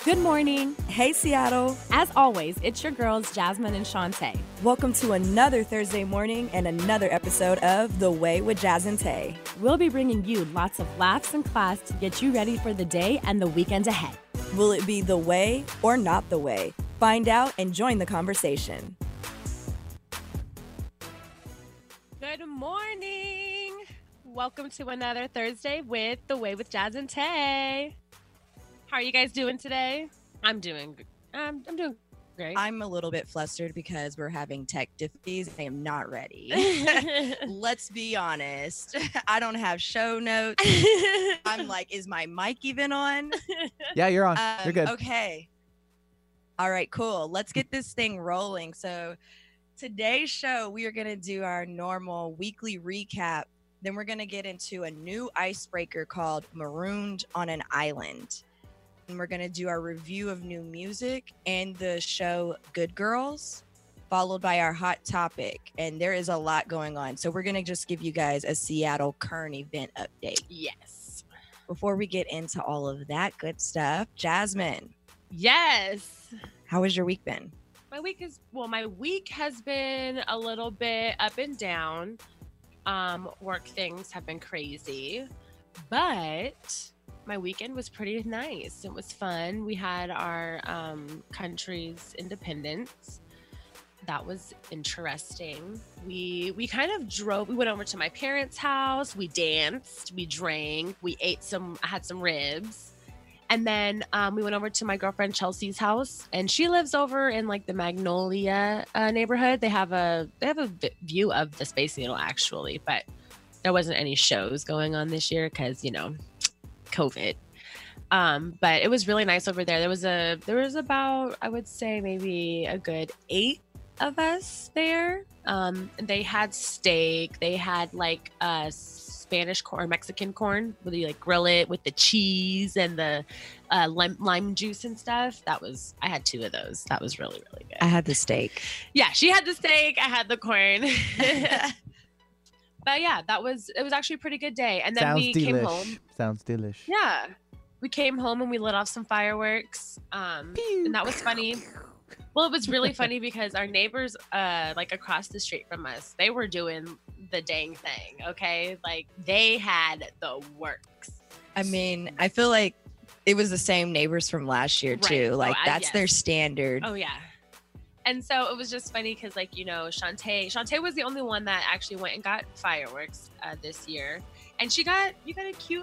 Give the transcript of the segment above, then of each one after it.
Good morning. Hey, Seattle. As always, it's your girls, Jasmine and Shantae. Welcome to another Thursday morning and another episode of The Way with Jazz and Tay. We'll be bringing you lots of laughs and class to get you ready for the day and the weekend ahead. Will it be the way or not the way? Find out and join the conversation. Good morning. Welcome to another Thursday with The Way with Jazz and Tay. How are you guys doing today? I'm doing great. I'm a little bit flustered because we're having tech difficulties. I am not ready. Let's be honest. I don't have show notes. I'm like, is my mic even on? Yeah, you're on. You're good. Okay. All right, cool. Let's get this thing rolling. So today's show, we are going to do our normal weekly recap. Then we're going to get into a new icebreaker called Marooned on an Island. And we're going to do our review of new music and the show Good Girls, followed by our hot topic. And there is a lot going on. So we're going to just give you guys a Seattle current event update. Yes. Before we get into all of that good stuff, Jasmine. Yes. How has your week been? My week has been a little bit up and down. Work things have been crazy, but my weekend was pretty nice. It was fun. We had our country's independence. That was interesting. We kind of drove. We went over to my parents' house. We danced. We drank. We ate I had some ribs. And then we went over to my girlfriend Chelsea's house, and she lives over in like the Magnolia neighborhood. They have a view of the Space Needle actually, but there wasn't any shows going on this year because COVID. But it was really nice over there. There was about, I would say maybe a good 8 of us there. They had steak. They had like Spanish corn, Mexican corn, where you like grill it with the cheese and the lime juice and stuff. I had 2 of those. That was really, really good. I had the steak. Yeah, she had the steak. I had the corn. But yeah, it was actually a pretty good day. And then came home. Sounds delish. Yeah. We came home and we lit off some fireworks. And that was funny. Well, it was really funny because our neighbors like across the street from us, they were doing the dang thing, okay? Like they had the works. I mean, I feel like it was the same neighbors from last year too. Right. Like that's their standard. Oh yeah. And so it was just funny because Shantae was the only one that actually went and got fireworks this year. And she got a cute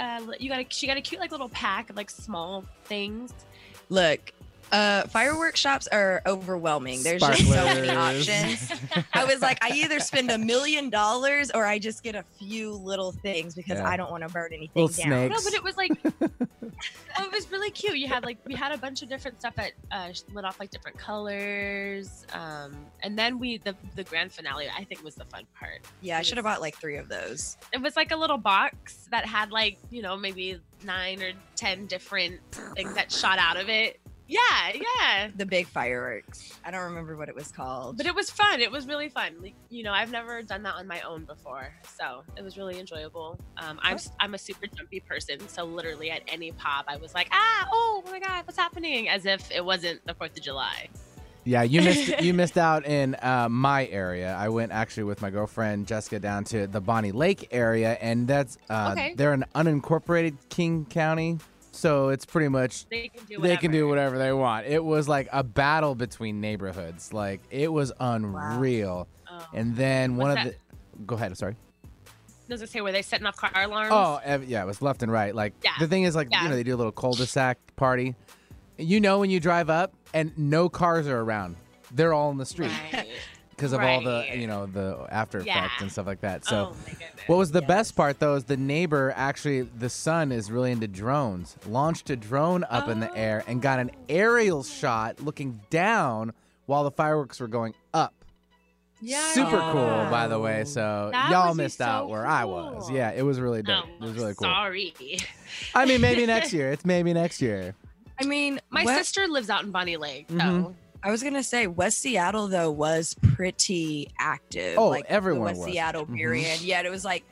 like little pack of like small things. Look, fireworks shops are overwhelming. There's just so many options. I was like, I either spend $1 million or I just get a few little things because I don't want to burn anything little down. snakes. No, but it was like, it was really cute. We had a bunch of different stuff that lit off like different colors. And then the grand finale, I think, was the fun part. Yeah, I should have bought like 3 of those. It was like a little box that had like, maybe 9 or 10 different things that shot out of it. Yeah. The big fireworks. I don't remember what it was called. But it was fun. It was really fun. Like, I've never done that on my own before. So it was really enjoyable. I'm a super jumpy person. So literally at any pop, I was like, oh my God, what's happening? As if it wasn't the 4th of July. Yeah, you missed out in my area. I went actually with my girlfriend Jessica down to the Bonnie Lake area, and that's they're an unincorporated King County. So it's pretty much they can do whatever they want. It was like a battle between neighborhoods. Like it was unreal. Wow. Oh. And then go ahead. I'm sorry. I was gonna say, were they setting off car alarms? Oh, yeah, it was left and right. Like the thing is, like they do a little cul-de-sac party. When you drive up and no cars are around, they're all in the street. Right. Because of all the, the after effects and stuff like that. So oh my goodness. What was the best part, though, is the neighbor, actually, the son is really into drones, launched a drone up in the air and got an aerial shot looking down while the fireworks were going up. Yeah. Super cool, by the way. So y'all missed out where I was. Yeah, it was really dope. It was really cool. Sorry. I mean, maybe next year. It's maybe next year. I mean, my sister lives out in Bonnie Lake, so I was going to say West Seattle, though, was pretty active. Oh, like everyone the West was. Seattle period. Yet it was like,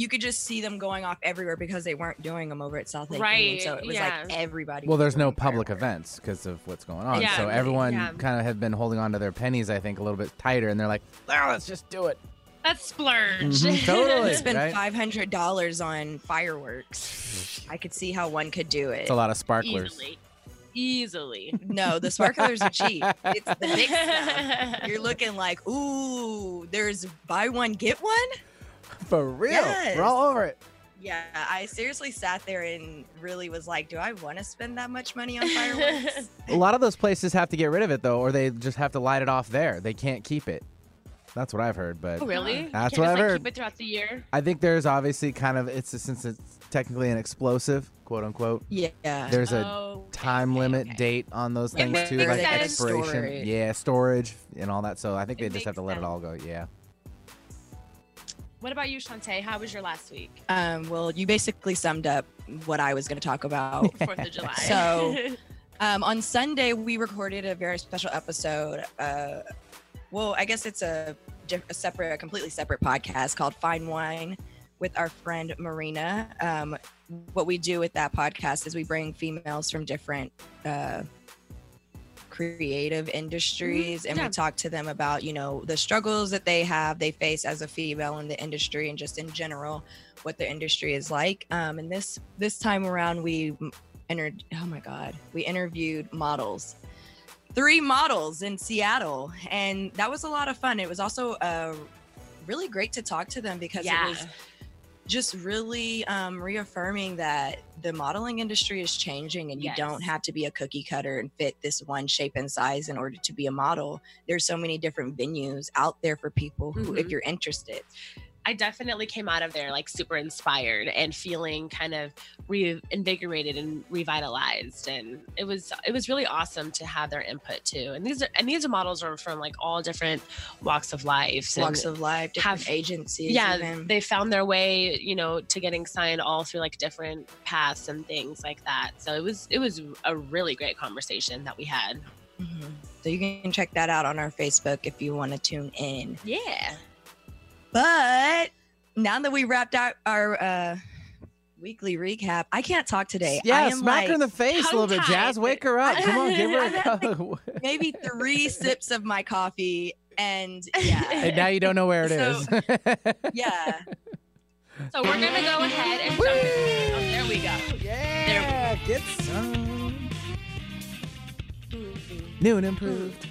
you could just see them going off everywhere because they weren't doing them over at South Lake Right, Union. So it was like everybody. Well, there's no doing public fireworks. events because of what's going on. Yeah, so everyone yeah. kind of had been holding on to their pennies, I think, a little bit tighter, and they're like, "Oh, let's just do it." Let's splurge. Mhm, totally. Spend Right? $500 on fireworks. I could see how one could do it. It's a lot of sparklers. Easily. No, the sparklers are cheap. It's the big stuff. You're looking like, ooh, there's buy one, get one? For real. Yes. We're all over it. Yeah, I seriously sat there and really was like, do I want to spend that much money on fireworks? A lot of those places have to get rid of it, though, or they just have to light it off there. They can't keep it. That's what I've heard, but Oh, really? That's Can't what just, I've heard. Keep it throughout the year. I think there's obviously kind of since it's technically an explosive, quote unquote. Yeah. There's a Oh, time okay, limit okay. date on those It things makes too, like sense. expiration. Storage. Yeah, storage and all that. So I think It they just have makes to let it sense. all go. Yeah. What about you, Shantae? How was your last week? Well, you basically summed up what I was going to talk about. 4th of July. So, on Sunday, we recorded a very special episode. Well, I guess it's a completely separate podcast called Fine Wine with our friend Marina. What we do with that podcast is we bring females from different creative industries, and Yeah. we talk to them about, the struggles that they face as a female in the industry, and just in general what the industry is like. And this time around, we interviewed models. 3 models in Seattle, and that was a lot of fun. It was also really great to talk to them because it was just really reaffirming that the modeling industry is changing, and you Yes. don't have to be a cookie cutter and fit this one shape and size in order to be a model. There's so many different venues out there for people who, if Mhm. you're interested. I definitely came out of there like super inspired and feeling kind of reinvigorated and revitalized, and it was really awesome to have their input too. And these are models are from like all different walks of life, Different have- agencies. yeah, even. they found their way, to getting signed all through like different paths and things like that. So it was a really great conversation that we had. Mhm. So you can check that out on our Facebook if you want to tune in. Yeah. But now that we wrapped out our weekly recap, I can't talk today. I Yeah, am smack her in the face a little bit, tongue-tied. Jazz. Wake her up. Come on, give her a cup. maybe 3 sips of my coffee, and yeah, And now you don't know where it So- is. yeah. So we're gonna go ahead and jump in. Oh, there we go. Yeah, get some. New and improved.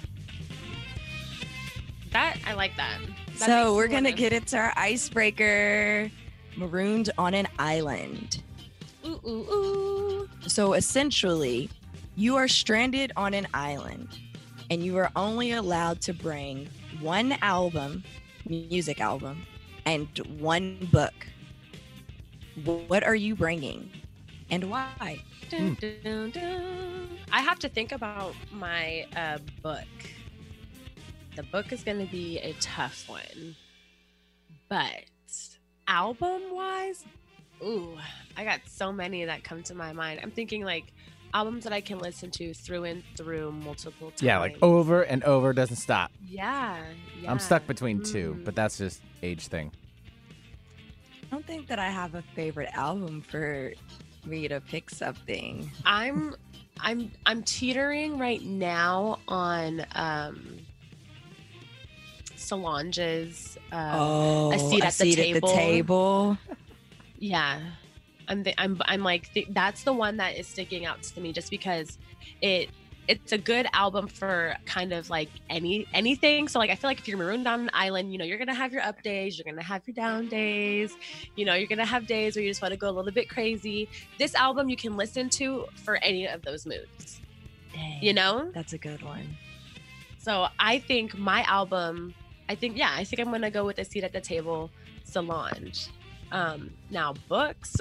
That I like that. That So makes we're me gonna wanna- get into our icebreaker. Marooned on an island. Ooh ooh ooh. So essentially, you are stranded on an island, and you are only allowed to bring 1 music album, and 1 book. What are you bringing, and why? Dun, dun, dun. I have to think about my book. The book is going to be a tough one, but album wise, ooh, I got so many that come to my mind. I'm thinking like albums that I can listen to through and through multiple times. Yeah, like over and over, doesn't stop. Yeah, I'm stuck between 2, Mm. but that's just age thing. I don't think that I have a favorite album for me to pick something. I'm teetering right now on Solange's A Seat at the Table. yeah. I'm like that's the one that is sticking out to me just because it's a good album for kind of like anything. So like I feel like if you're marooned on an island, you're gonna have your up days, you're gonna have your down days, you're gonna have days where you just want to go a little bit crazy. This album you can listen to for any of those moods. Dang, that's a good one. So I think my album, I think I'm gonna go with A Seat at the Table, Solange. Now books,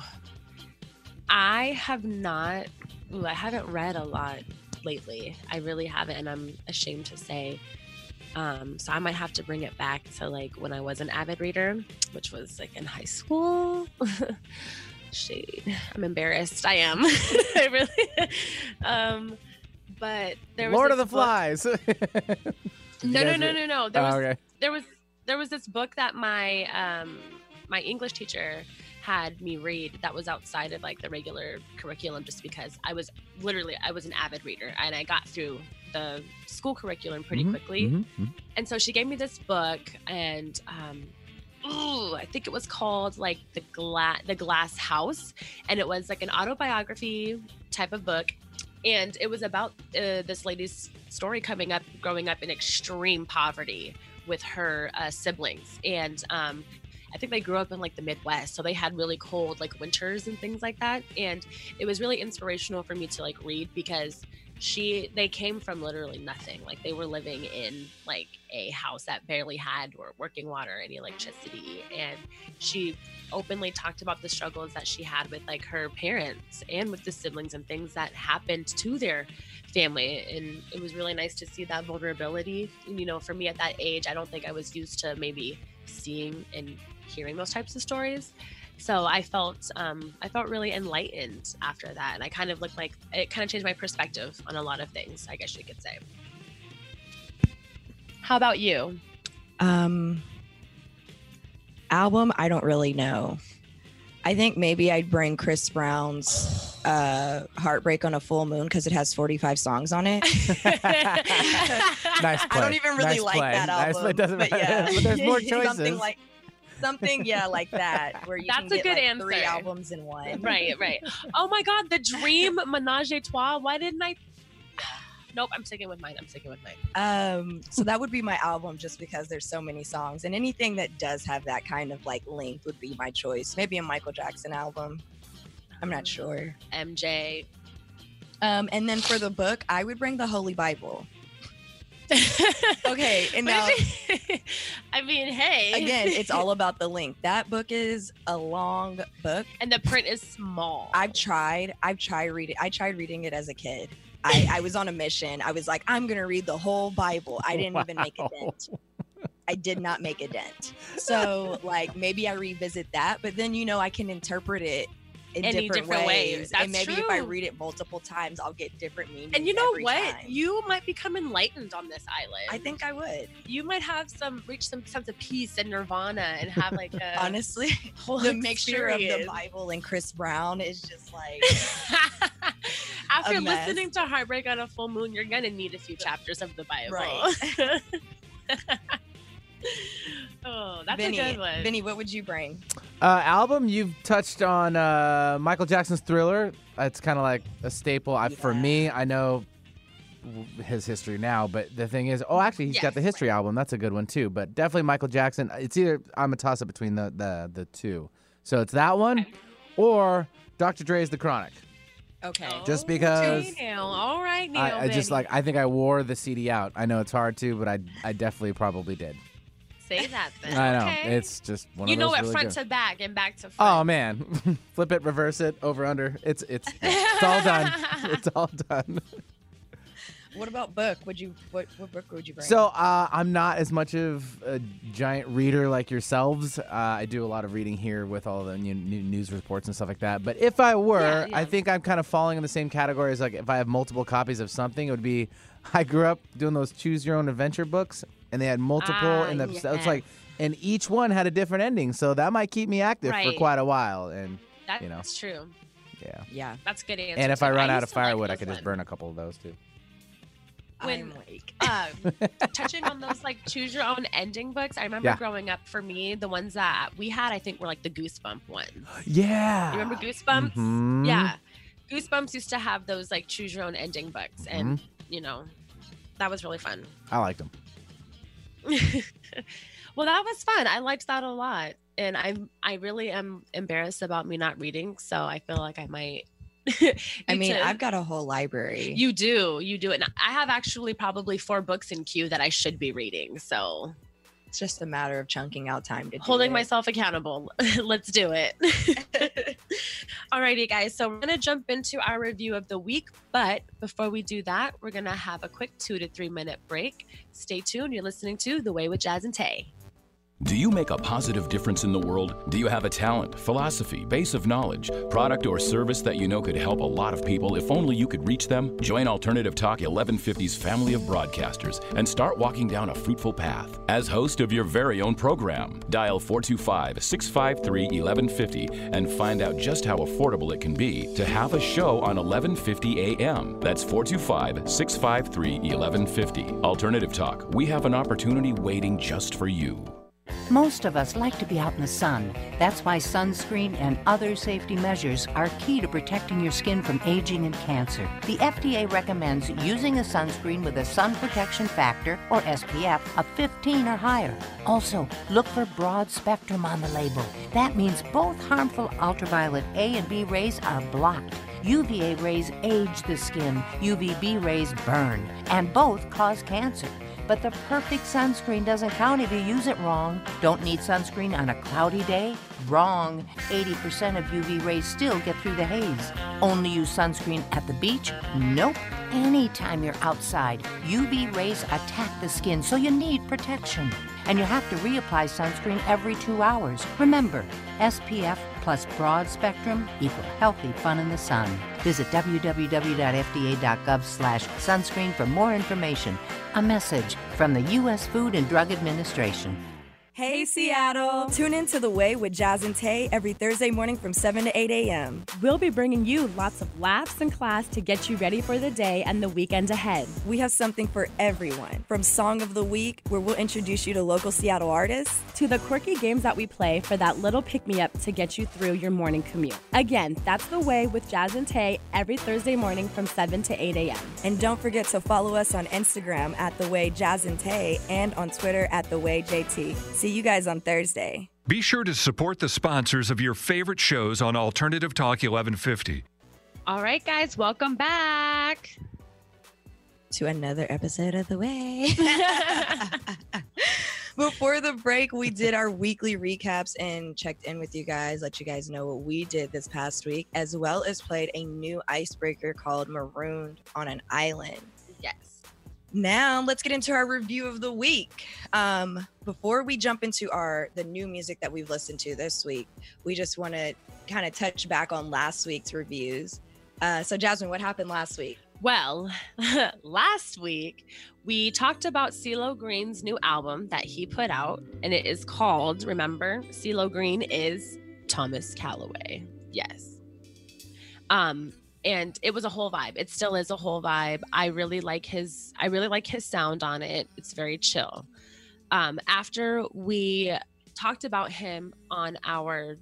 I haven't read a lot lately. I really haven't, and I'm ashamed to say. So I might have to bring it back to like when I was an avid reader, which was like in high school. Shade. I'm embarrassed. I am. I really. But there was Lord of this the book- Flies. No. There was Okay. there was this book that my my English teacher had me read that was outside of like the regular curriculum, just because I was an avid reader and I got through the school curriculum pretty quickly. And so she gave me this book, and I think it was called like the Glass House, and it was like an autobiography type of book, and it was about this lady's story growing up in extreme poverty with her siblings, and I think they grew up in like the Midwest, so they had really cold like winters and things like that. And it was really inspirational for me to like read, because they came from literally nothing. Like they were living in like a house that barely had or working water or any electricity. And she openly talked about the struggles that she had with like her parents and with the siblings and things that happened to their family. And it was really nice to see that vulnerability. And, you know, for me at that age, I don't think I was used to maybe seeing and hearing those types of stories. So I felt really enlightened after that, and I kind of looked like it kind of changed my perspective on a lot of things, I guess you could say. How about you? Album, I don't really know. I think maybe I'd bring Chris Brown's Heartbreak on a Full Moon, because it has 45 songs on it. Nice play. I don't even really like that album. It doesn't matter. Yeah. But there's more choices. Something like that, where you That's can get a good like answer. 3 albums in one. Right. Oh my God, the Dream Menage a Trois. Why didn't I? Nope, I'm sticking with mine. So that would be my album, just because there's so many songs, and anything that does have that kind of like length would be my choice. Maybe a Michael Jackson album. I'm not sure. MJ. And then for the book, I would bring the Holy Bible. Okay, and now I mean, hey, again, it's all about the length. That book is a long book, and the print is small. I've tried reading. I tried reading it as a kid. I was on a mission. I was like, I'm gonna read the whole Bible. I didn't even make a dent. I did not make a dent. So like maybe I revisit that, but then I can interpret it in different ways. That's and maybe true. if I read it multiple times, I'll get different meanings. And you know what? Time. You might become enlightened on this island. I think I would. You might have reach some sense of peace and nirvana and have like a honestly whole the mixture of the experience. Bible and Chris Brown is just like after a mess. listening to Heartbreak on a Full Moon, you're gonna need a few chapters of the Bible. Right. Oh, that's Vinny, a good one. Vinny, what would you bring? Album, you've touched on Michael Jackson's Thriller. It's kind of like a staple. For me, I know his history now, but the thing is, actually, he's got the history album. That's a good one too. But definitely Michael Jackson. It's either I'm a toss up between the two. So it's that one or Dr. Dre's The Chronic. Okay. Just because. All right, Neil. I just I think I wore the CD out. I know it's hard to, but I definitely probably did. Say that then. I know. Okay. It's just one of those. You know it really front good. to back and back to front. Oh man, flip it, reverse it, over under. It's all done. It's all done. What about book? What book would you bring? So I'm not as much of a giant reader like yourselves. I do a lot of reading here with all the new news reports and stuff like that. But if I were, I think I'm kind of falling in the same category as like if I have multiple copies of something, it would be. I grew up doing those choose your own adventure books, and they had multiple in the. So it's like, and each one had a different ending, so that might keep me active for quite a while. And that's true. Yeah, that's a good answer. And if I run out of firewood, I could could just burn a couple of those too. I'm weak. Touching on those like choose your own ending books, I remember growing up, for me, the ones that we had, I think, were like the Goosebump ones. Yeah. You remember Goosebumps? Mm-hmm. Yeah. Goosebumps used to have those like choose your own ending books, and that was really fun. I liked them. Well, that was fun. I liked that a lot, and I really am embarrassed about me not reading, so I feel like I might. I mean, I've got a whole library. You do, and I have actually probably 4 books in queue that I should be reading. So it's just a matter of chunking out time to holding myself accountable. Let's do it. Alrighty, guys. So we're gonna jump into our review of the week, but before we do that, we're gonna have a quick 2 to 3 minute break. Stay tuned. You're listening to The Way with Jazz and Tay. Do you make a positive difference in the world? Do you have a talent, philosophy, base of knowledge, product, or service that you know could help a lot of people if only you could reach them? Join Alternative Talk 1150's family of broadcasters and start walking down a fruitful path. As host of your very own program, dial 425-653-1150 and find out just how affordable it can be to have a show on 1150 AM. That's 425-653-1150. Alternative Talk. We have an opportunity waiting just for you. Most of us like to be out in the sun. That's why sunscreen and other safety measures are key to protecting your skin from aging and cancer. The FDA recommends using a sunscreen with a sun protection factor, or SPF, of 15 or higher. Also, look for broad spectrum on the label. That means both harmful ultraviolet A and B rays are blocked. UVA rays age the skin, UVB rays burn, and both cause cancer. But the perfect sunscreen doesn't count if you use it wrong. Don't need sunscreen on a cloudy day? Wrong. 80% of UV rays still get through the haze. Only use sunscreen at the beach? Nope. Anytime you're outside, UV rays attack the skin, so you need protection. And you have to reapply sunscreen every 2 hours. Remember, SPF plus broad spectrum equal healthy fun in the sun. Visit www.fda.gov/sunscreen for more information. A message from the U.S. Food and Drug Administration. Hey, Seattle! Tune in to The Way with Jazz and Tay every Thursday morning from 7 to 8 a.m. We'll be bringing you lots of laughs and class to get you ready for the day and the weekend ahead. We have something for everyone, from Song of the Week, where we'll introduce you to local Seattle artists, to the quirky games that we play for that little pick-me-up to get you through your morning commute. Again, that's The Way with Jazz and Tay every Thursday morning from 7 to 8 a.m. And don't forget to follow us on Instagram at The Way Jazz and Tay and on Twitter at The Way JT. See you guys on Thursday. Be sure to support the sponsors of your favorite shows on Alternative Talk 1150. All right, guys, welcome back to another episode of The Way. Before the break, we did our weekly recaps and checked in with you guys, let you guys know what we did this past week, as well as played a new icebreaker called Marooned on an Island. Yes. Now let's get into our review of the week. Before we jump into the new music that we've listened to this week, we just want to kind of touch back on last week's reviews. So Jasmine, what happened last week? Well, last week we talked about CeeLo Green's new album that he put out, and it is called, remember, CeeLo Green is Thomas Callaway. Yes. And it was a whole vibe. It still is a whole vibe. I really like his sound on it. It's very chill. After we talked about him on our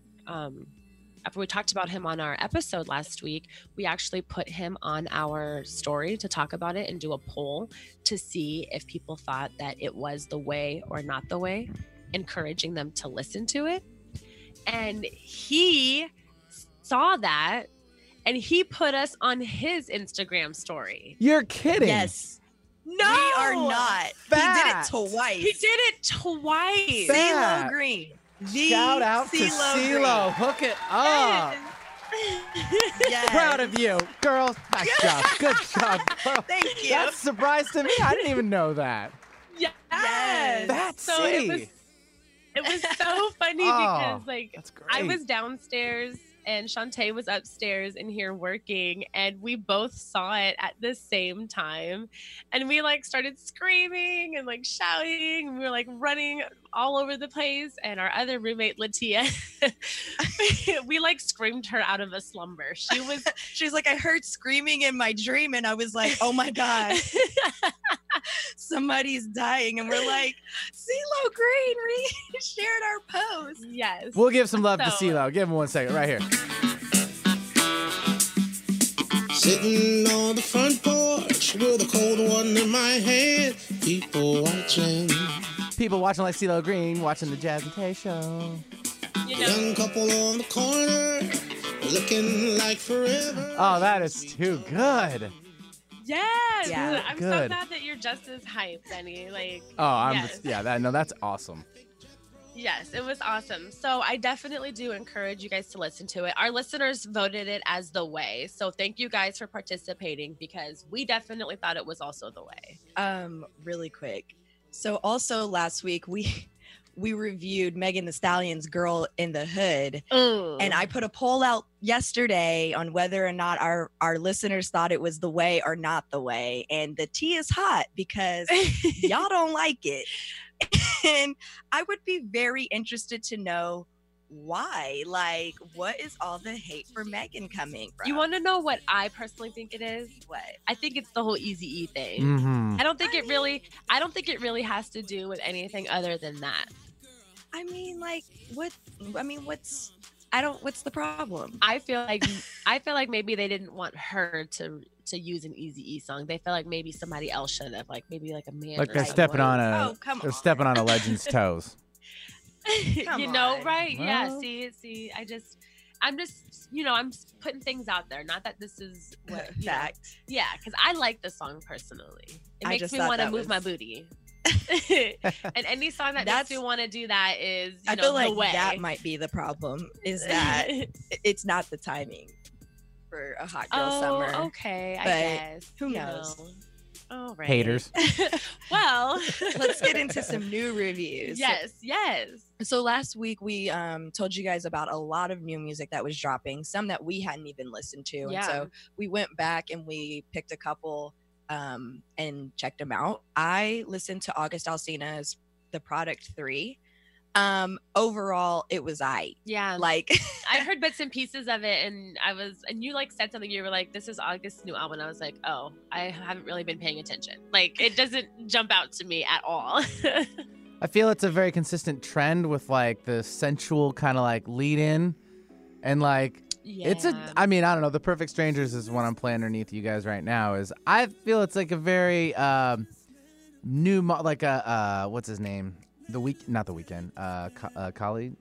episode last week, we actually put him on our story to talk about it and do a poll to see if people thought that it was the way or not the way, encouraging them to listen to it. And he saw that, and he put us on his Instagram story. You're kidding. Yes. No, we are not. Fact. He did it twice. He did it twice. CeeLo Green. Shout out to CeeLo. Hook it up. Yes. Proud of you, girl. Nice job. Good job, girl. Thank you. That's a surprise to me. I didn't even know that. Yes. That's so city. It was so funny because that's great. I was downstairs and Shantae was upstairs in here working, and we both saw it at the same time, and we started screaming and shouting, and we were running all over the place. And our other roommate Latia, we screamed her out of a slumber. She's like, I heard screaming in my dream, and I was like, oh my god, somebody's dying. And we're like, CeeLo Green shared our post. Yes, we'll give some love to CeeLo. Give him 1 second right here. Sitting on the front porch with a cold one in my hand, people watching like CeeLo Green watching the Jazz and Tay show. Young couple on the corner looking like forever. Oh, that is too good. Yes. Yeah. I'm good. so glad that you're just as hyped, Benny. That's awesome. Yes, it was awesome. So I definitely do encourage you guys to listen to it. Our listeners voted it as the way. So thank you guys for participating, because we definitely thought it was also the way. Really quick. So also last week we we reviewed Megan Thee Stallion's Girl in the Hood. Ooh. And I put a poll out yesterday on whether or not our listeners thought it was the way or not the way. And the tea is hot because y'all don't like it. And I would be very interested to know why. Like, what is all the hate for Megan coming from? You want to know what I personally think it is? What? I think it's the whole Eazy-E thing. Mm-hmm. I don't think it really has to do with anything other than that. I mean, like, what's the problem? I feel like maybe they didn't want her to use an Eazy-E song. They felt like maybe somebody else should have, like maybe like a man. Like or they're someone. stepping on a legend's toes. You know, right? Well. Yeah. See, I'm just, I'm putting things out there. Not that this is what fact. Yeah, because I like the song personally. It I makes just me thought want to that move was- my booty. And any song that makes me want to do that is, I feel like the way. that might be the problem. Is that it's not the timing for a hot girl summer. Okay, I But guess. who knows? All right. Haters. Well, Let's get into some new reviews. Yes. So last week we told you guys about a lot of new music that was dropping, some that we hadn't even listened to. Yeah. And so we went back and we picked a couple and checked them out. I listened to August Alsina's The Product 3. Overall it was Yeah. like I heard bits and pieces of it, and you like said something. You were like, "This is August's new album." And I was like, "Oh, I haven't really been paying attention. Like, it doesn't jump out to me at all." I feel it's a very consistent trend with like the sensual kind of like lead in, and like I mean, I don't know. The Perfect Strangers is what I'm playing underneath you guys right now. I feel it's like a very new like a what's his name? Not the Weeknd. Khalid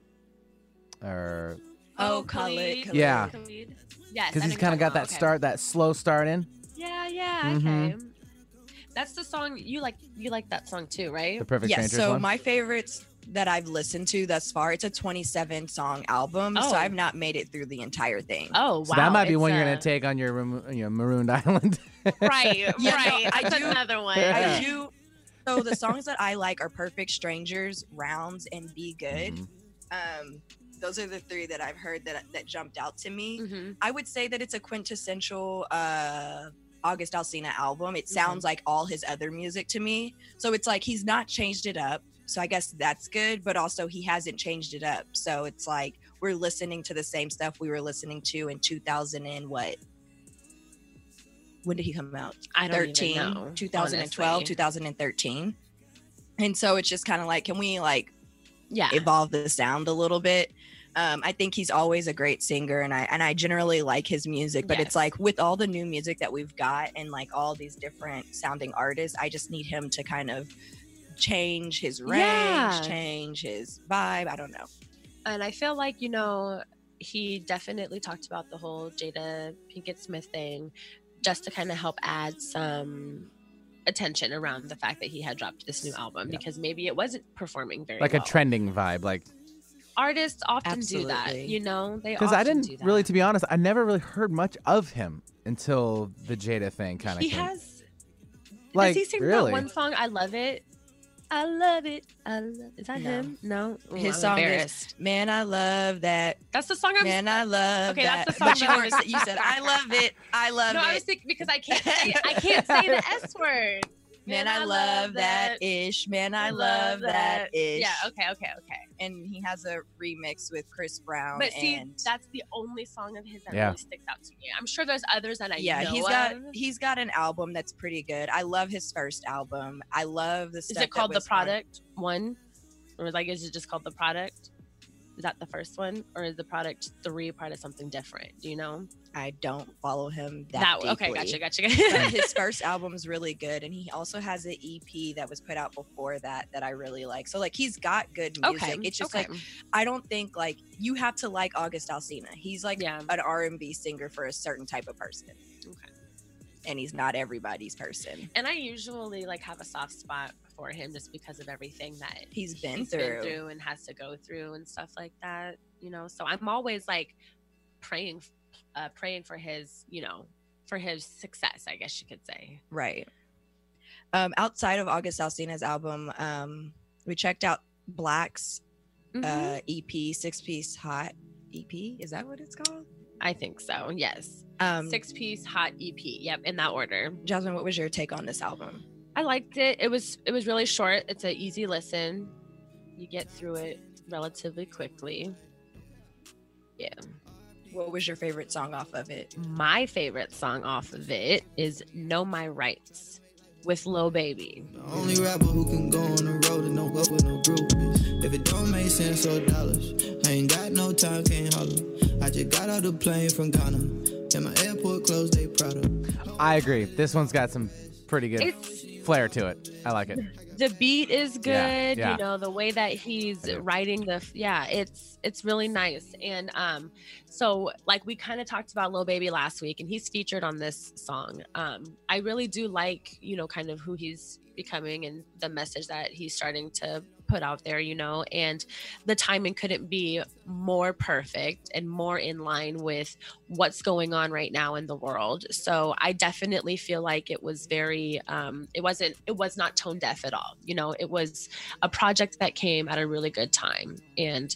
or Khalid. Yeah. Khalid. Yes, because he's kind of got that that slow start in. Yeah, Mhm. okay. That's the song you like. You like that song too, right? The Perfect Yes, Strangers so one. my favorites that I've listened to thus far, it's a 27 song album, Oh. so I've not made it through the entire thing. Oh, wow. So that might be it's one you're gonna take on your Marooned Island. Right, Yeah, no, right. I That's do- another one. I do. So the songs that I like are Perfect Strangers, Rounds, and Be Good. Mhm. Those are the three that I've heard that jumped out to me. Mhm. I would say that it's a quintessential August Alsina album. It sounds like all his other music to me. So it's like he's not changed it up. So I guess that's good, but also he hasn't changed it up. So it's like we're listening to the same stuff we were listening to in 2000 and what? When did he come out? I don't even know, 2012, honestly. 2013. And so it's just kind of like, can we like Yeah. evolve the sound a little bit? I think he's always a great singer, and I generally like his music, but Yes. it's like with all the new music that we've got and like all these different sounding artists, I just need him to kind of change his range, Yeah. change his vibe. I don't know. And I feel like, he definitely talked about the whole Jada Pinkett Smith thing just to kind of help add some attention around the fact that he had dropped this new album because maybe it wasn't performing very Like well. a trending vibe, like Artists often do that, Absolutely. they because I often do didn't that. really, to be honest, I never really heard much of him until the Jada thing kind of He came. has. Like, does he sing really? that one song? I love it. I love it. Is that No. him? No. Ooh, His I'm song embarrassed. is "Man, I Love That." That's the song I'm. Man, I love Okay, that. that's the song But you, that were, I'm- you said, "I love it. I love No, it." I was thinking because I can't say the S word. Man, I love that ish. Man, I love that ish. Yeah. Okay. And he has a remix with Chris Brown. But see, and that's the only song of his that Yeah. really sticks out to me. I'm sure there's others that I yeah, know he's got an album that's pretty good. I love his first album. I love the Is stuff. it called that The was on- Product 1? Or is it just called The Product? Is that the first one? Or is The Product 3 part of something different? Do you know? I don't follow him that Okay, deeply. gotcha. But his first album is really good, and he also has an EP that was put out before that I really like. So like he's got good music. Okay. It's just okay. like I don't think like you have to like August Alsina. He's like Yeah. an R&B singer for a certain type of person. Okay. And he's not everybody's person. And I usually have a soft spot for him just because of everything that He's been through. and has to go through and stuff like that, So I'm always praying for his, for his success, I guess you could say. Right. Outside of August Alsina's album, we checked out Black's EP, 6-piece hot EP. Is that what it's called? I think so. Yes. 6-piece hot EP. Yep, in that order. Jasmine, what was your take on this album? I liked it. It was really short. It's an easy listen. You get through it relatively quickly. Yeah. What was your favorite song off of it? My favorite song off of it is Know My Rights with Lil Baby. The only rapper who can go on the road and don't go with no groupies. If it don't make sense or dollars, I ain't got no time, can't holler. I just got out the plane from Ghana, and my airport closed, they proud of. I agree. This one's got some pretty good flair to it. I like it. The beat is good. Yeah. You know, the way that he's writing it's really nice. And so like we kind of talked about Lil Baby last week, and he's featured on this song. I really do like, you know, kind of who he's becoming and the message that he's starting to put out there, you know, and the timing couldn't be more perfect and more in line with what's going on right now in the world. So I definitely feel like it was very it was not tone deaf at all. You know, it was a project that came at a really good time. And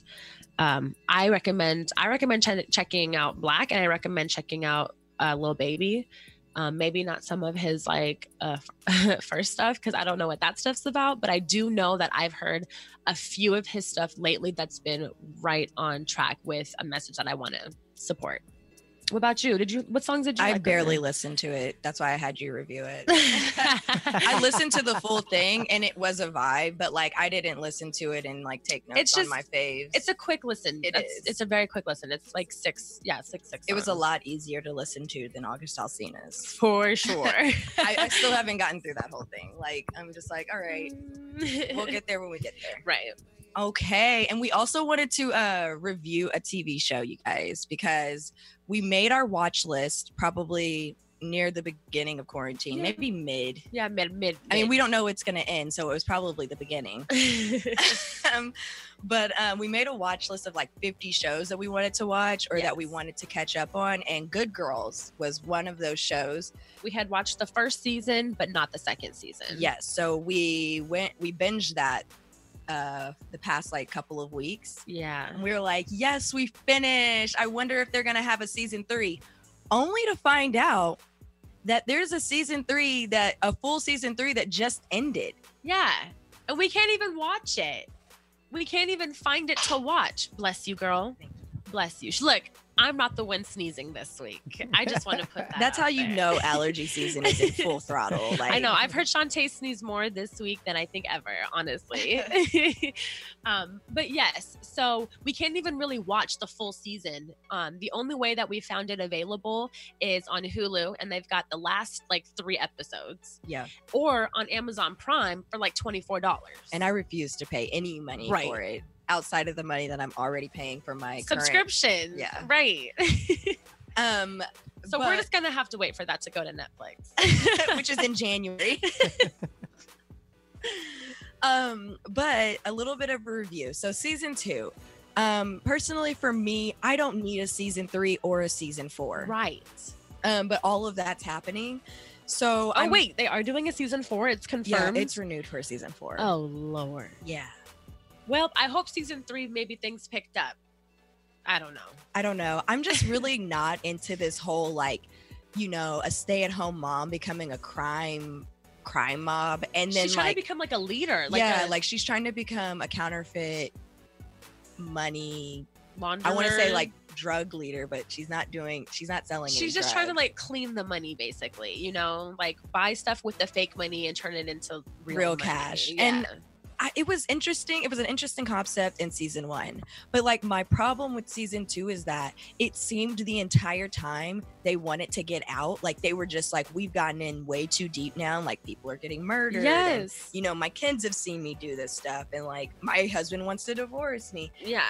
I recommend checking out Black, and I recommend checking out Lil Baby. Maybe not some of his like first stuff, because I don't know what that stuff's about, but I do know that I've heard a few of his stuff lately that's been right on track with a message that I want to support. What about you? What songs did you like? I barely listened to it. That's why I had you review it. I listened to the full thing and it was a vibe, but like I didn't listen to it and like take notes on my faves. It's a quick listen. It's a very quick listen. It's like six. It was a lot easier to listen to than August Alsina's. For sure. I still haven't gotten through that whole thing. Like I'm just like, all right, we'll get there when we get there. Right. Okay. And we also wanted to review a TV show, you guys, because we made our watch list probably near the beginning of quarantine, maybe mid. Yeah, mid. I mean, we don't know it's going to end, so it was probably the beginning. But we made a watch list of like 50 shows that we wanted to watch or that we wanted to catch up on, and Good Girls was one of those shows. We had watched the first season, but not the second season. Yes, so we binged that the past like couple of weeks. Yeah. And we were like, yes, we finished. I wonder if they're gonna have a season 3, only to find out that there's a full season 3 that just ended. Yeah. And we can't even watch it. We can't even find it to watch. Bless you, girl. Bless you. Look, I'm not the one sneezing this week. I just want to put that That's how you there. know allergy season is in full throttle. Like, I know. I've heard Shantae sneeze more this week than I think ever, honestly. But yes, so we can't even really watch the full season. The only way that we found it available is on Hulu, and they've got the last like 3 episodes. Yeah. Or on Amazon Prime for like $24. And I refuse to pay any money for it outside of the money that I'm already paying for my subscription. Yeah. Right. So but we're just gonna have to wait for that to go to Netflix, which is in January. But a little bit of a review. So season 2, personally for me, I don't need a season 3 or a season 4. Right. But all of that's happening. So wait, they are doing a season 4. It's confirmed. Yeah, it's renewed for season 4. Oh Lord. Yeah. Well, I hope season 3 maybe things picked up. I don't know. I'm just really not into this whole like, you know, a stay-at-home mom becoming a crime mob, and then she's trying to become like a leader. Like she's trying to become a counterfeit money launderer. I want to say like drug leader, but she's not selling. She's just drugs. trying to like clean the money, basically. You know, like buy stuff with the fake money and turn it into real cash. Yeah. And it was interesting. It was an interesting concept in season 1, but like my problem with season 2 is that it seemed the entire time they wanted to get out. Like they were just like, we've gotten in way too deep now. And like people are getting murdered. Yes. And, you know, my kids have seen me do this stuff, and like my husband wants to divorce me. Yeah.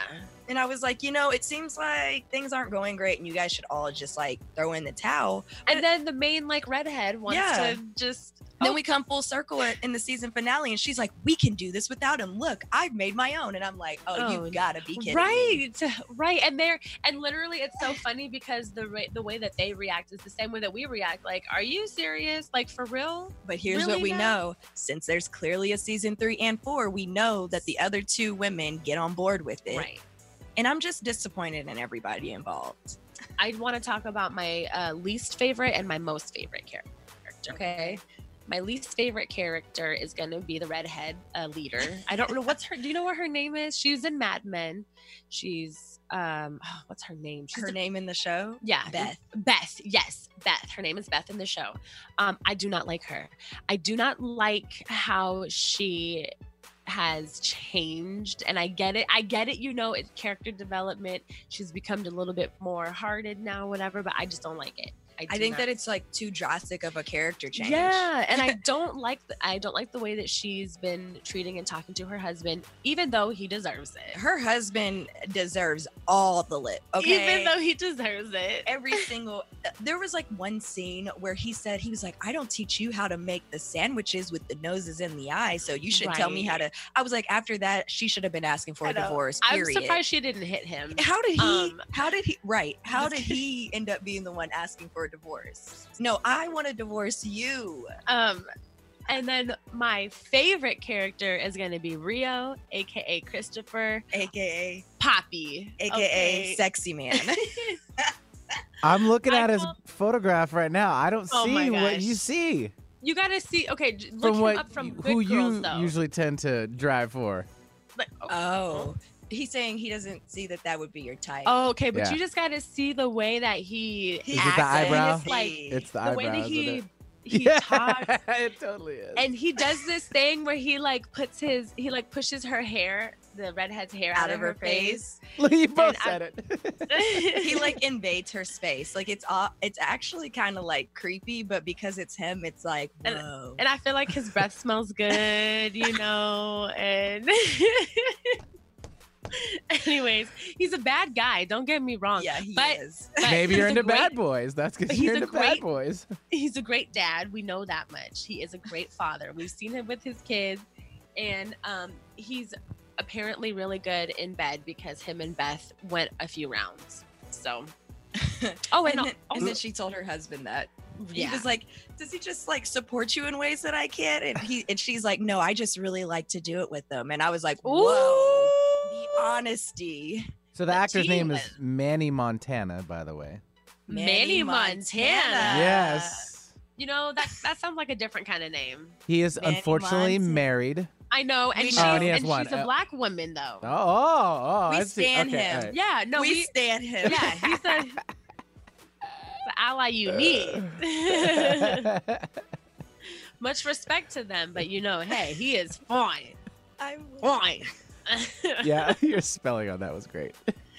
And I was like, it seems like things aren't going great and you guys should all just like throw in the towel. And then the main like redhead wants to just. Then we come full circle in the season finale and she's like, we can do this without him. Look, I've made my own. And I'm like, you gotta be kidding me. Right. And literally it's so funny because the way that they react is the same way that we react. Like, are you serious? Like, for real? But here's what we know. Since there's clearly a season 3 and 4, we know that the other 2 women get on board with it. Right. And I'm just disappointed in everybody involved. I want to talk about my least favorite and my most favorite character. Okay. My least favorite character is going to be the redhead leader. I don't know do you know what her name is? She's in Mad Men. She's, what's her name? Her name in the show? Yeah. Beth. Yes. Beth. Her name is Beth in the show. I do not like her. I do not like how she has changed, and I get it, it's character development. She's become a little bit more hearted now, whatever, but I just don't like it. I think that it's like too drastic of a character change. Yeah, and I don't like the way that she's been treating and talking to her husband, even though he deserves it. Her husband deserves all the lip. Okay, even though he deserves it. Every single. There was like one scene where he was like, "I don't teach you how to make the sandwiches with the noses in the eye, so you should tell me how to." I was like, after that, she should have been asking for a divorce. Period. I'm surprised she didn't hit him. How did he end up being the one asking for a divorce? No, I want to divorce you. And then my favorite character is going to be Rio, aka Christopher, aka Poppy, aka Sexy Man. I'm looking at his photograph right now. I don't see what you see. You got to see. Okay, look him up from Good Girls, though. Usually tend to drive for. He's saying he doesn't see that would be your type. Oh, okay, but you just got to see the way that he acts. Is it the eyebrow? It's the eyebrow. The way that he talks. It totally is. And he does this thing where he pushes her hair, the redhead's hair out of her face. Look, you both said it. He like invades her space. Like it's actually kind of like creepy, but because it's him, it's like, whoa. And I feel like his breath smells good, and anyways, he's a bad guy. Don't get me wrong. Yeah, he is. But maybe you're into Bad Boys. That's because you're into Bad Boys. He's a great dad. We know that much. He is a great father. We've seen him with his kids, and he's apparently really good in bed because him and Beth went a few rounds. So, and then she told her husband that. He was like, does he just like support you in ways that I can't? And she's like, no, I just really like to do it with them. And I was like, whoa, the honesty. So the actor's name is Manny Montana, by the way. Manny Montana. Yes. That sounds like a different kind of name. He is unfortunately married. I know, and she's a black woman though. Oh, we stand him. Right. Yeah, no, we stand him. Yeah, he's the ally you need. Much respect to them, but hey, he is fine. Fine. Yeah, your spelling on that was great.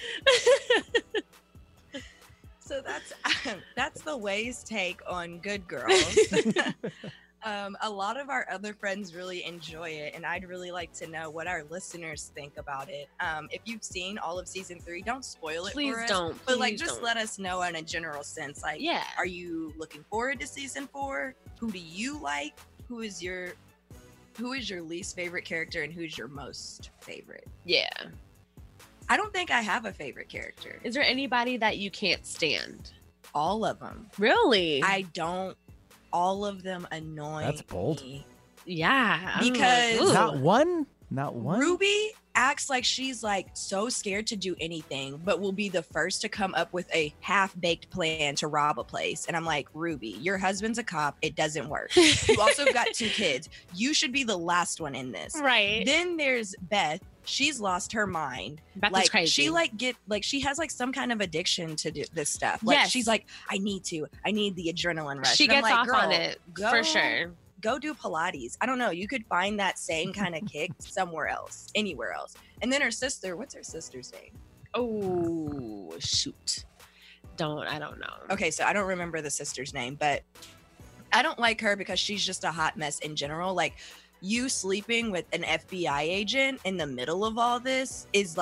So that's the Way's take on Good Girls. A lot of our other friends really enjoy it, and I'd really like to know what our listeners think about it. If you've seen all of season 3, don't spoil it for us. But just let us know in a general sense. Like, are you looking forward to season 4? Who do you like? Who is your least favorite character, and who's your most favorite? Yeah. I don't think I have a favorite character. Is there anybody that you can't stand? All of them. Really? I don't. All of them annoy That's bold. me. Yeah. Because not one. Ruby acts like she's like so scared to do anything, but will be the first to come up with a half-baked plan to rob a place. And I'm like, Ruby, your husband's a cop. It doesn't work. You also got 2 kids. You should be the last one in this. Right. Then there's Beth. She's lost her mind. Beth is crazy. She has like some kind of addiction to this stuff. Like she's like, I need the adrenaline rush. She gets off on it for sure. Go do Pilates. I don't know. You could find that same kind of kick somewhere else, anywhere else. And then her sister, what's her sister's name? Oh, shoot. I don't know. Okay, so I don't remember the sister's name, but I don't like her because she's just a hot mess in general. Like, you sleeping with an FBI agent in the middle of all this is like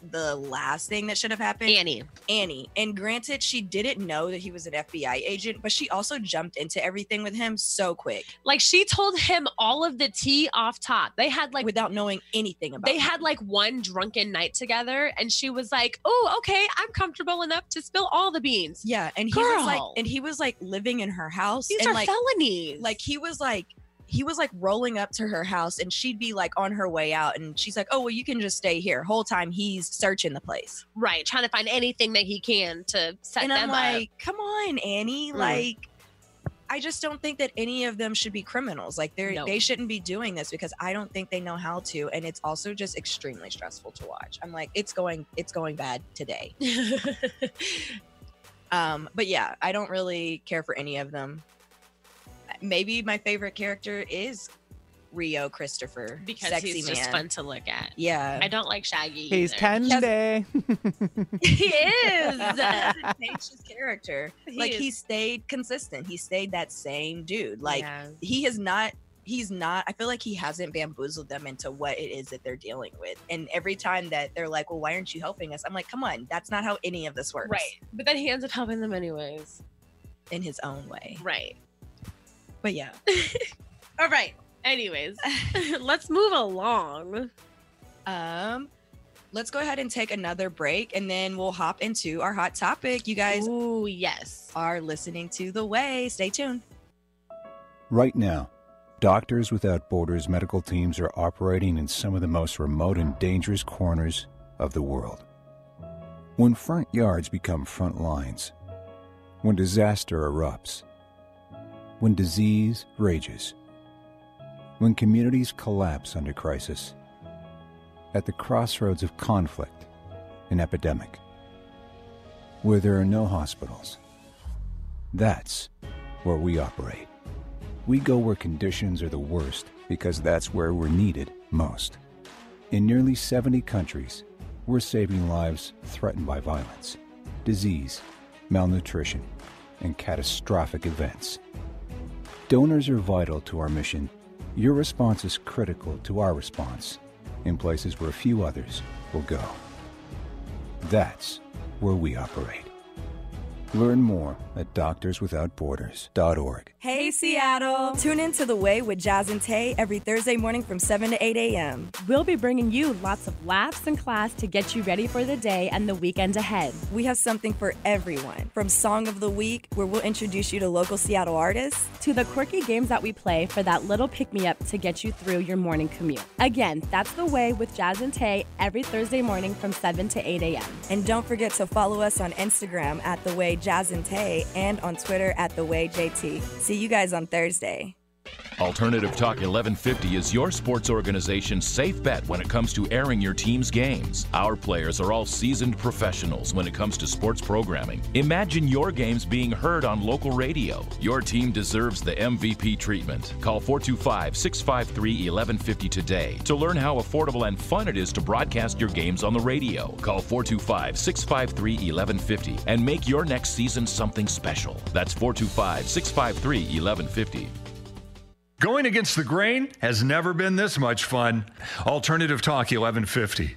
the last thing that should have happened. Annie. And granted, she didn't know that he was an FBI agent, but she also jumped into everything with him so quick. Like, she told him all of the tea off top. They had like, without knowing anything about They had like one drunken night together, and she was like, oh, okay, I'm comfortable enough to spill all the beans. Yeah. And he was like living in her house. These and are like, felonies. Like he was like rolling up to her house, and she'd be like on her way out, and she's like, oh, well, you can just stay here. Whole time he's searching the place. Right. Trying to find anything that he can to set and them I'm like, up. Come on, Annie. Like, I just don't think that any of them should be criminals. Like they shouldn't be doing this, because I don't think they know how to. And it's also just extremely stressful to watch. I'm like, it's going bad today. But yeah, I don't really care for any of them. Maybe my favorite character is Rio Christopher, because sexy he's man. just fun to look at. Yeah, I don't like Shaggy. He's either. Tandy. He is. Doesn't change his character. He stayed consistent. He stayed that same dude. Like he's not. I feel like he hasn't bamboozled them into what it is that they're dealing with. And every time that they're like, well, why aren't you helping us? I'm like, come on, that's not how any of this works. Right. But then he ends up helping them anyways. In his own way. Right. But yeah. All right. Anyways, let's move along. Let's go ahead and take another break, and then we'll hop into our hot topic. You guys are listening to The Way. Stay tuned. Right now, Doctors Without Borders medical teams are operating in some of the most remote and dangerous corners of the world. When front yards become front lines, when disaster erupts, when disease rages, when communities collapse under crisis, at the crossroads of conflict and epidemic, where there are no hospitals, that's where we operate. We go where conditions are the worst, because that's where we're needed most. In nearly 70 countries, we're saving lives threatened by violence, disease, malnutrition, and catastrophic events. Donors are vital to our mission. Your response is critical to our response in places where few others will go. That's where we operate. Learn more at doctorswithoutborders.org. Hey, Seattle! Tune in to The Way with Jazz and Tay every Thursday morning from 7 to 8 a.m. We'll be bringing you lots of laughs and class to get you ready for the day and the weekend ahead. We have something for everyone, from Song of the Week, where we'll introduce you to local Seattle artists, to the quirky games that we play for that little pick-me-up to get you through your morning commute. Again, that's The Way with Jazz and Tay every Thursday morning from 7 to 8 a.m. And don't forget to follow us on Instagram at The Way Jazz and Tay, and on Twitter at The Way JT. See you guys on Thursday. Alternative Talk 1150 is your sports organization's safe bet when it comes to airing your team's games. Our players are all seasoned professionals when it comes to sports programming. Imagine your games being heard on local radio. Your team deserves the MVP treatment. Call 425-653-1150 today to learn how affordable and fun it is to broadcast your games on the radio. Call 425-653-1150 and make your next season something special. That's 425-653-1150. Going against the grain has never been this much fun. Alternative Talk 1150.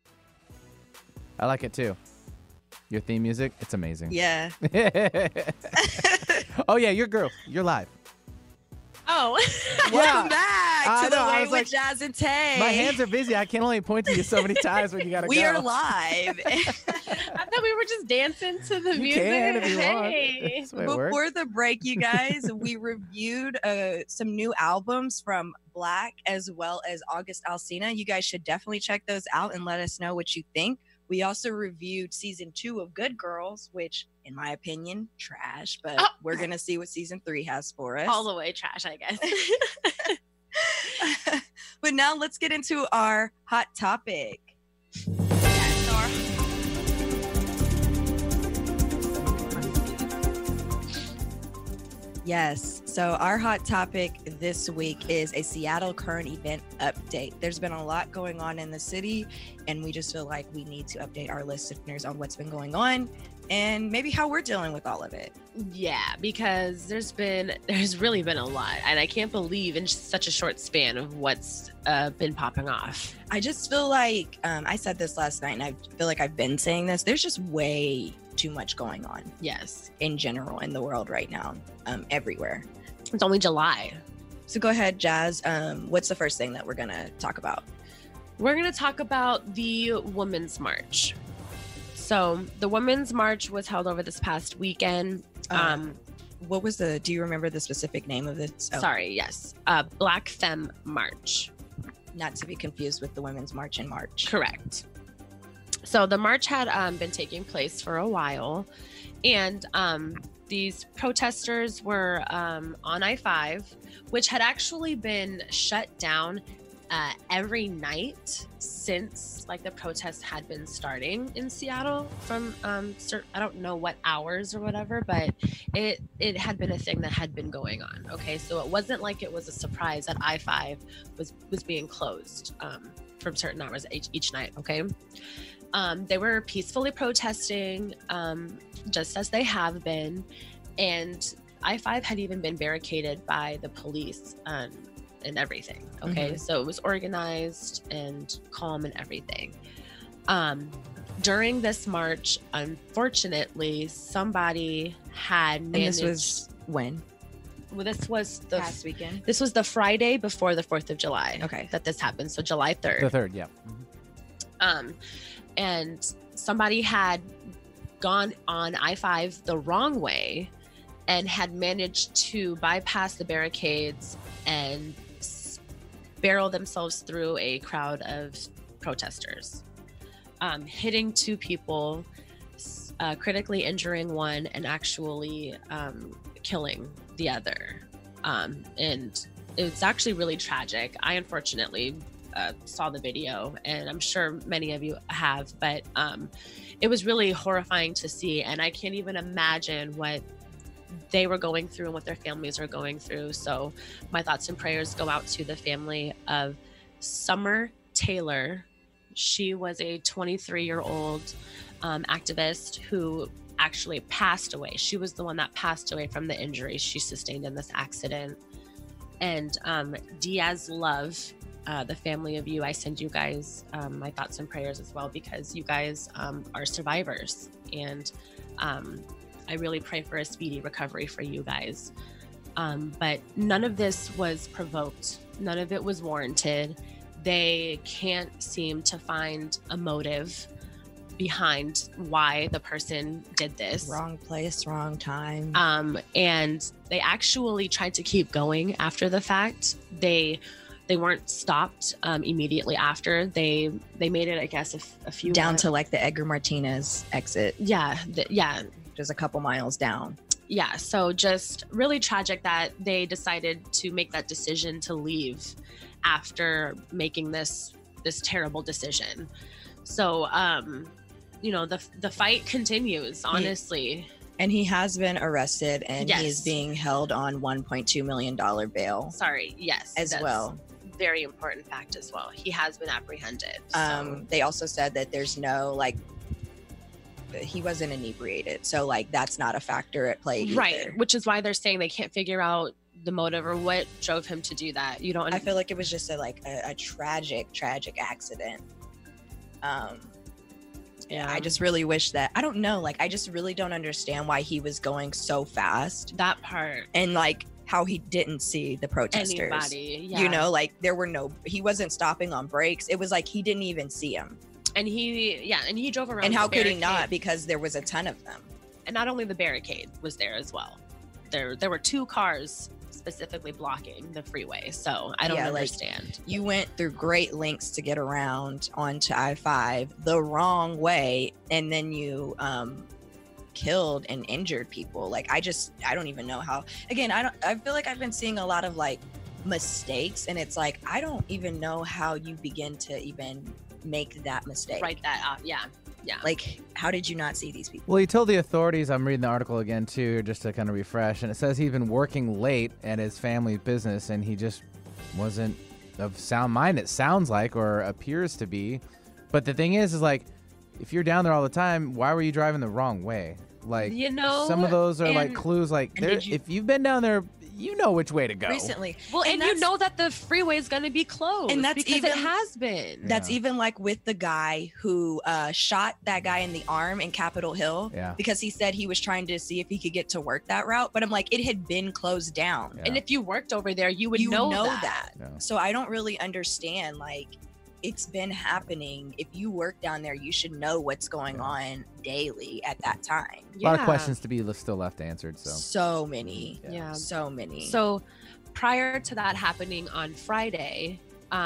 I like it too. Your theme music, it's amazing. Yeah. Oh yeah, you're live. Oh. Welcome back to The Way with Jazz and Tay. My hands are busy. I can only point to you so many times when you gotta go. We are live. I thought we were just dancing to the music. Can if you want. Before the break, you guys, we reviewed some new albums from Black as well as August Alsina. You guys should definitely check those out and let us know what you think. We also reviewed season 2 of Good Girls, which, in my opinion, trash, but we're going to see what season 3 has for us. All the way trash, I guess. But now let's get into our hot topic. Yes. So our hot topic this week is a Seattle current event update. There's been a lot going on in the city, and we just feel like we need to update our listeners on what's been going on. and maybe how we're dealing with all of it. Yeah, because there's really been a lot, and I can't believe in such a short span of what's been popping off. I just feel like I said this last night, and I feel like I've been saying this. There's just way too much going on. Yes, in general in the world right now, everywhere. It's only July. So go ahead, Jazz. What's the first thing that we're gonna talk about? We're gonna talk about the Women's March. So the Women's March was held over this past weekend. What was do you remember the specific name of this? Oh. Sorry, yes. Black Femme March. Not to be confused with the Women's March in March. Correct. So the march had been taking place for a while, and these protesters were on I-5, which had actually been shut down every night since like the protests had been starting in Seattle from I don't know what hours or whatever, but it had been a thing that had been going on. Okay, so it wasn't like it was a surprise that I-5 was being closed from certain hours each night. Okay. They were peacefully protesting, just as they have been, and I-5 had even been barricaded by the police and everything. Okay, so it was organized and calm and everything. During this march, unfortunately, somebody had managed. And this was when? Well, this was the past weekend. This was the Friday before the 4th of July. Okay, that this happened. So July 3rd. The 3rd, yeah. And somebody had gone on I-5 the wrong way and had managed to bypass the barricades and barrel themselves through a crowd of protesters, hitting 2 people, critically injuring one, and actually killing the other. And it's actually really tragic. I unfortunately saw the video, and I'm sure many of you have, but it was really horrifying to see, and I can't even imagine what they were going through and what their families are going through. So my thoughts and prayers go out to the family of Summer Taylor. She was a 23-year-old activist who actually passed away. She was the one that passed away from the injuries she sustained in this accident. And Diaz Love, the family of you, I send you guys my thoughts and prayers as well, because you guys are survivors, and I really pray for a speedy recovery for you guys. But none of this was provoked. None of it was warranted. They can't seem to find a motive behind why the person did this. Wrong place, wrong time. And they actually tried to keep going after the fact. They weren't stopped immediately after. They made it, I guess, a few down to like the Edgar Martinez exit. Yeah, just a couple miles down. Yeah, so just really tragic that they decided to make that decision to leave after making this terrible decision. So the fight continues, honestly. And he has been arrested, and he is being held on $1.2 million bail. Sorry, yes. As well. Very important fact as well. He has been apprehended. They also said that there's no he wasn't inebriated, so that's not a factor at play either. Right, which is why they're saying they can't figure out the motive or what drove him to do that. I feel like it was just a tragic accident. Yeah, I just really wish that, I don't know, I just really don't understand why he was going so fast. That part. And how he didn't see the protesters. Anybody, yeah. He wasn't stopping on brakes. It was he didn't even see them. And he drove around. And how could he not? Because there was a ton of them. And not only the barricade was there as well. There were 2 cars specifically blocking the freeway. So I don't understand. You went through great lengths to get around onto I-5 the wrong way, and then you killed and injured people. I don't even know how. Again, I feel like I've been seeing a lot of mistakes, and it's I don't even know how you begin to even make that mistake. Write that out. Yeah. How did you not see these people? Well, he told the authorities, I'm reading the article again too, just to kind of refresh, and it says he'd been working late at his family's business, and he just wasn't of sound mind, it sounds like, or appears to be. But the thing is if you're down there all the time, why were you driving the wrong way? Like, you know, some of those are like clues. Like, if you've been down there, you know which way to go. Recently. Well, and you know that the freeway is going to be closed. And that's because even, it has been. That's even like with the guy who shot that guy in the arm in Capitol Hill. Yeah. Because he said he was trying to see if he could get to work that route. But I'm like, it had been closed down. Yeah. And if you worked over there, you would know that. Yeah. So I don't really understand, like, it's been happening. If you work down there, you should know what's going on daily at that time. A lot of questions to be still left answered. So many. Yeah. So many. So prior to that happening on Friday,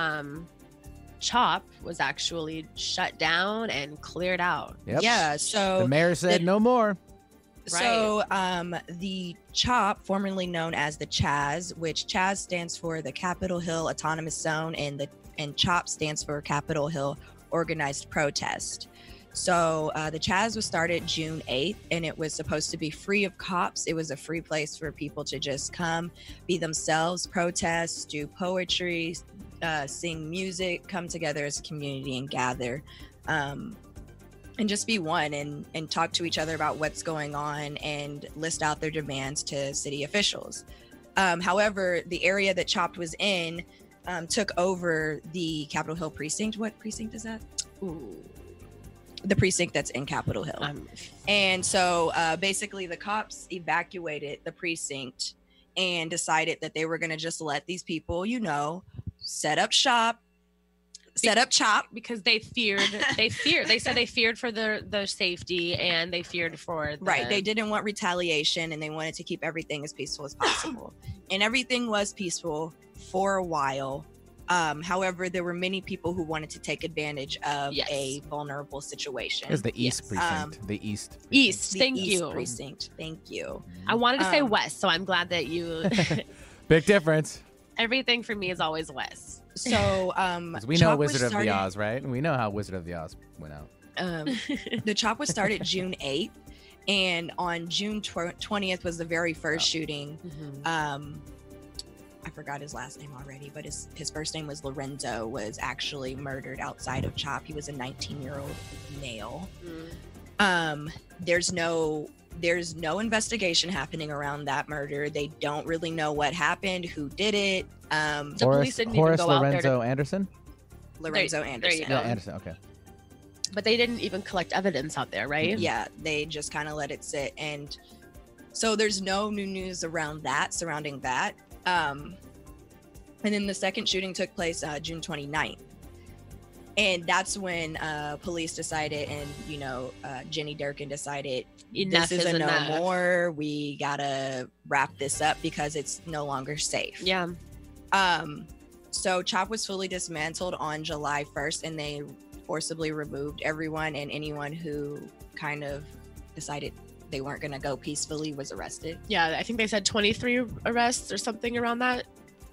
CHOP was actually shut down and cleared out. Yep. Yeah. So the mayor said no more. So the CHOP, formerly known as the CHAZ, which CHAZ stands for the Capitol Hill Autonomous Zone, and CHOP stands for Capitol Hill Organized Protest. So the CHAZ was started June 8th, and it was supposed to be free of cops. It was a free place for people to just come, be themselves, protest, do poetry, sing music, come together as a community and gather, and just be one and talk to each other about what's going on and list out their demands to city officials. However, the area that CHOP was in took over the Capitol Hill precinct. What precinct is that? Ooh. The precinct that's in Capitol Hill. And so basically the cops evacuated the precinct and decided that they were going to just let these people, set up shop, set up CHOP. Because they said they feared for their safety, and they feared for right. They didn't want retaliation, and they wanted to keep everything as peaceful as possible. And everything was peaceful for a while. However, there were many people who wanted to take advantage of a vulnerable situation. It's the East precinct. The East. Precinct. East. Thank you. Precinct. Thank you. I wanted to say West, so I'm glad that you. Big difference. Everything for me is always West. So, we know Wizard of the Oz, right? We know how Wizard of the Oz went out. The CHOP was started June 8th, and on June 20th was the very first shooting. Mm-hmm. I forgot his last name already, but his first name was Lorenzo, was actually murdered outside of CHOP. He was a 19-year-old male. There's no investigation happening around that murder. They don't really know what happened, who did it. The police didn't Horace even go Lorenzo out there Anderson? Lorenzo Anderson. There you go. Yeah, Anderson, okay. But they didn't even collect evidence out there, right? Yeah, they just kind of let it sit. And so there's no new news surrounding that. And then the second shooting took place June 29th. And that's when police decided, and Jenny Durkin decided, enough this is enough. no more. We gotta wrap this up because it's no longer safe. Yeah. So CHOP was fully dismantled on July 1st, and they forcibly removed everyone, and anyone who kind of decided they weren't gonna go peacefully was arrested. Yeah, I think they said 23 arrests or something around that.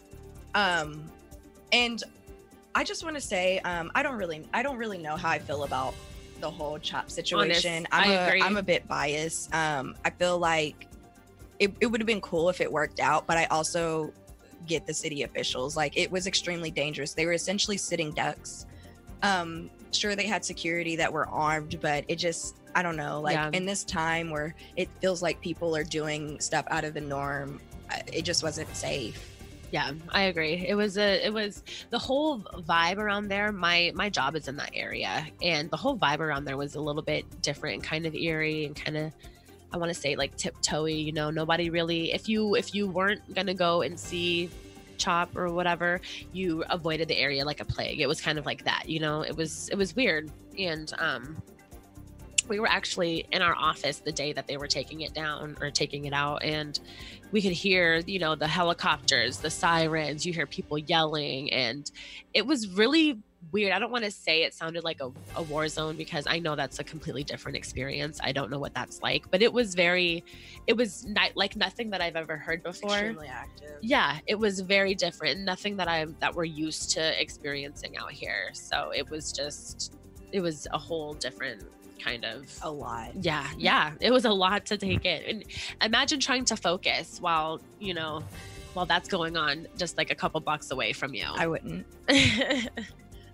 And I just want to say, I don't really know how I feel about the whole CHOP situation. I agree. I'm a bit biased. I feel like it would have been cool if it worked out, but I also get the city officials. Like, it was extremely dangerous. They were essentially sitting ducks. Sure, they had security that were armed, but it just, I don't know, like in this time where it feels like people are doing stuff out of the norm, it just wasn't safe. Yeah, I agree. It was the whole vibe around there. My job is in that area, and the whole vibe around there was a little bit different and kind of eerie and kind of, I want to say, like tiptoey. Nobody really. If you weren't gonna go and see CHOP or whatever, you avoided the area like a plague. It was kind of like that. It was weird. And we were actually in our office the day that they were taking it down or taking it out, and we could hear, the helicopters, the sirens, you hear people yelling, and it was really weird. I don't want to say it sounded like a war zone, because I know that's a completely different experience. I don't know what that's like, but it was not like nothing that I've ever heard before. Extremely active. Yeah, it was very different. Nothing that we're used to experiencing out here. So it was a whole different kind of a lot. Yeah, it was a lot to take in. And imagine trying to focus while that's going on just like a couple blocks away from you. I wouldn't.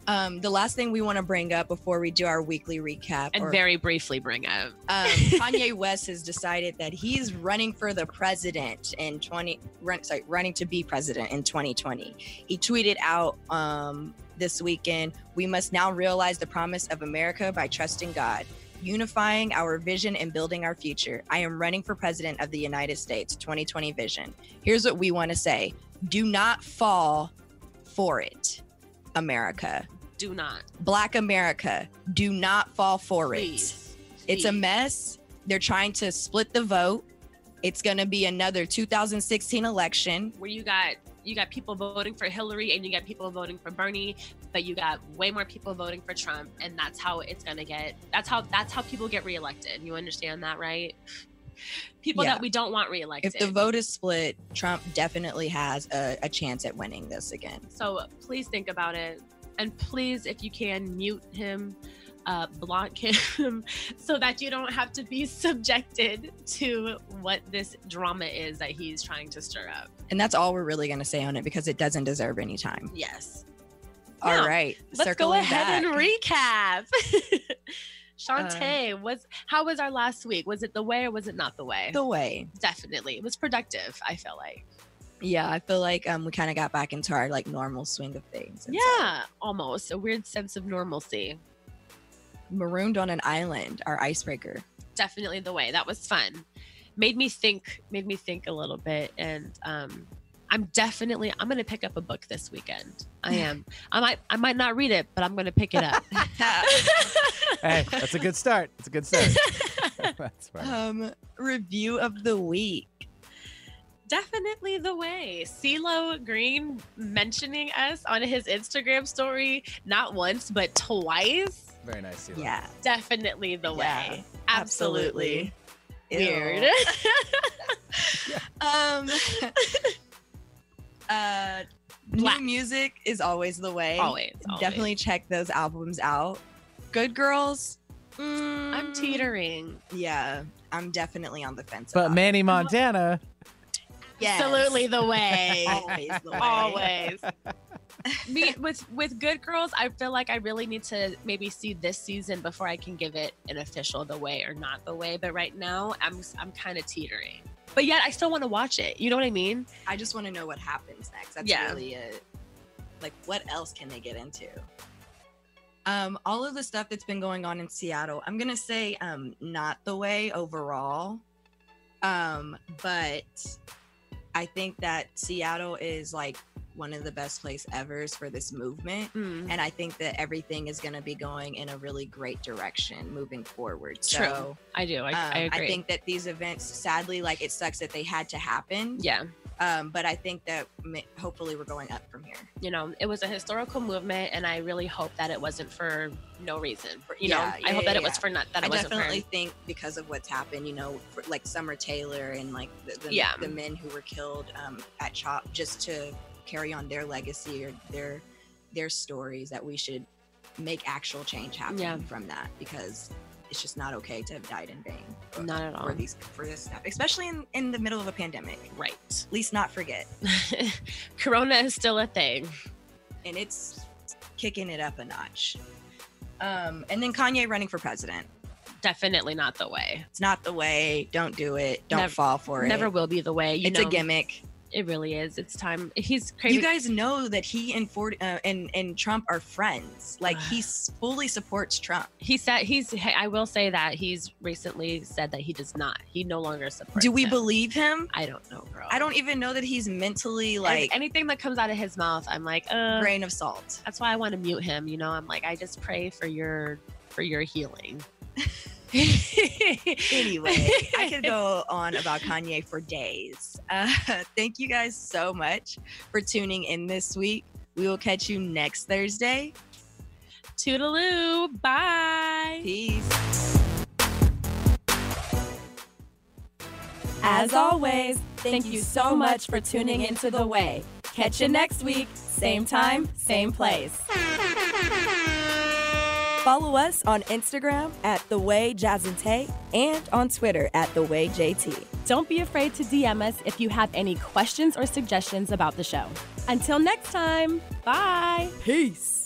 The last thing we want to bring up before we do our weekly recap, and very briefly bring up, Kanye West has decided that he's running for the president in running to be president in 2020. He tweeted out this weekend, "We must now realize the promise of America by trusting God, unifying our vision and building our future. I am running for president of the United States, 2020 vision. Here's what we want to say: do not fall for it, America. Do not. Black America, do not fall for Please. it. It's a mess. They're trying to split the vote. It's going to be another 2016 election where you got people voting for Hillary and you got people voting for Bernie, but you got way more people voting for Trump, and that's how it's going to get. That's how people get reelected. You understand that, right? People that we don't want reelected. If the vote is split, Trump definitely has a chance at winning this again. So please think about it. And please, if you can, mute him, block him, so that you don't have to be subjected to what this drama is that he's trying to stir up. And that's all we're really going to say on it, because it doesn't deserve any time. Yes. All right. Let's go ahead and recap. Shantae, how was our last week? Was it the way or was it not the way? The way. Definitely. It was productive, I feel like. Yeah, I feel like we kind of got back into our normal swing of things. Yeah, almost a weird sense of normalcy. Marooned on an Island, our icebreaker. Definitely the way. That was fun. Made me think a little bit, and I'm gonna pick up a book this weekend. I am. I might not read it, but I'm gonna pick it up. Hey, that's a good start. It's a good start. That's fine. Review of the week. Definitely the way. CeeLo Green mentioning us on his Instagram story, not once, but twice. Very nice, CeeLo. Yeah. Definitely the way. Absolutely. Weird. New music is always the way. Always. Definitely check those albums out. Good Girls. I'm teetering. Yeah, I'm definitely on the fence. But Manny Montana. Yes. Absolutely the way. Always the way. Always. With Good Girls, I feel like I really need to maybe see this season before I can give it an official the way or not the way. But right now, I'm kind of teetering. But yet, I still want to watch it. You know what I mean? I just want to know what happens next. That's really it. Like, what else can they get into? All of the stuff that's been going on in Seattle, I'm gonna say not the way overall. But I think that Seattle is one of the best place ever for this movement. And I think that everything is going to be going in a really great direction moving forward. True. So I do. I agree. I think that these events, sadly, it sucks that they had to happen. Yeah. But I think that hopefully we're going up from here. You know, it was a historical movement, and I really hope that it wasn't for no reason. I hope that it was for not that. I definitely think because of what's happened, for, Summer Taylor and the men who were killed at CHOP, just to carry on their legacy or their stories, that we should make actual change happen from that, because it's just not okay to have died in vain. Not at all. For this stuff, especially in the middle of a pandemic. Right. At least not forget. Corona is still a thing. And it's kicking it up a notch. And then Kanye running for president. Definitely not the way. It's not the way. Don't do it. Don't fall for it. Never will be the way. It's a gimmick. It really is. It's time. He's crazy. You guys know that he and Trump are friends. He fully supports Trump. I will say that he's recently said that he does not. He no longer supports Do we him. believe him? I don't know, girl. I don't even know that he's mentally anything that comes out of his mouth, I'm like, grain of salt. That's why I want to mute him. I'm like, I just pray for your healing. Anyway, I could go on about Kanye for days. Thank you guys so much for tuning in this week. We will catch you next Thursday. Toodaloo. Bye. Peace. As always, thank you so much for tuning into The Way. Catch you next week. Same time, same place. Follow us on Instagram at The Way Jazz and Tay and on Twitter at The Way JT. Don't be afraid to DM us if you have any questions or suggestions about the show. Until next time, bye. Peace.